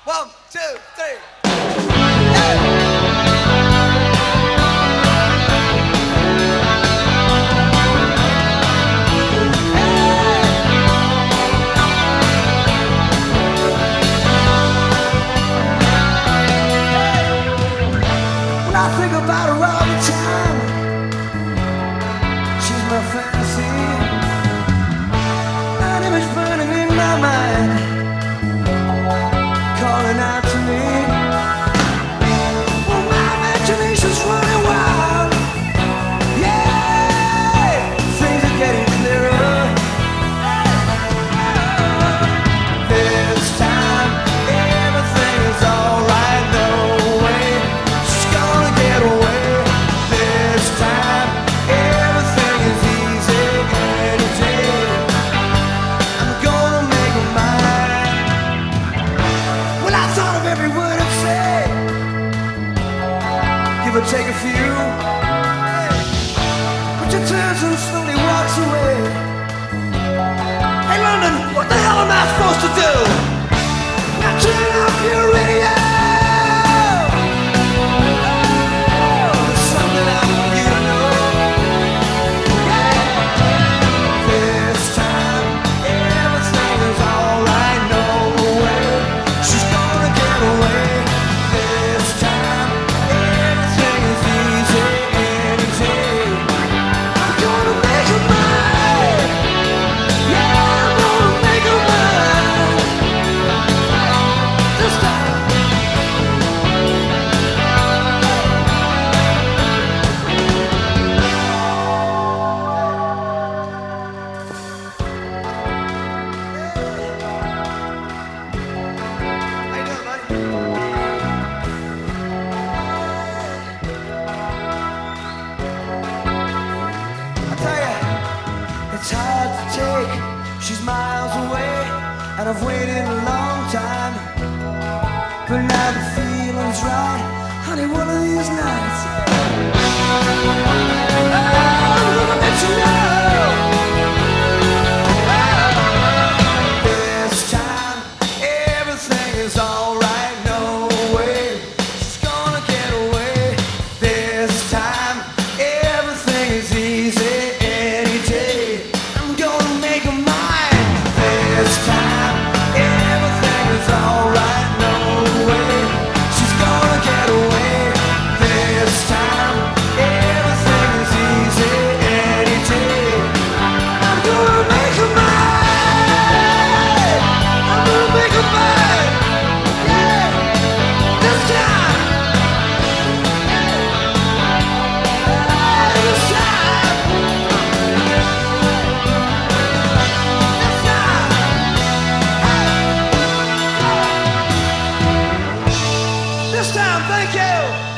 One, two, three. Hey! I think about her all the time. She's my fantasy, an image burning in my mind, calling out to me. Well, my imagination's running wild. Yeah, things are getting clearer. This time, everything is alright. No way she's gonna get away. This time, everything is easy any day. I'm gonna make her mine. Well, I thought of every word I'd say, give or take a few. But she turns and slowly walks away. Hey London, what the hell am I supposed to do? Now turn off your radio. There's something I want you to know. Yeah. This time, everything is alright. No way she's gonna get away. This time, everything is easy any day. I'm gonna make her mine. Yeah, I'm gonna make her mine. This time. How you doing, buddy? I tell ya, it's hard to take. She's miles away, and I've waited a long time. But now the feeling's right, honey. One of these nights, I'm gonna let you know. This time, everything is alright. No way she's gonna get away. This time, everything is easy any day. I'm gonna make her mine. This time, everything is alright. No way she's gonna get away. This time, everything is easy any day. I'm gonna make her mine. I'm gonna make her mine. Yeah, this time. This time. This time, thank you.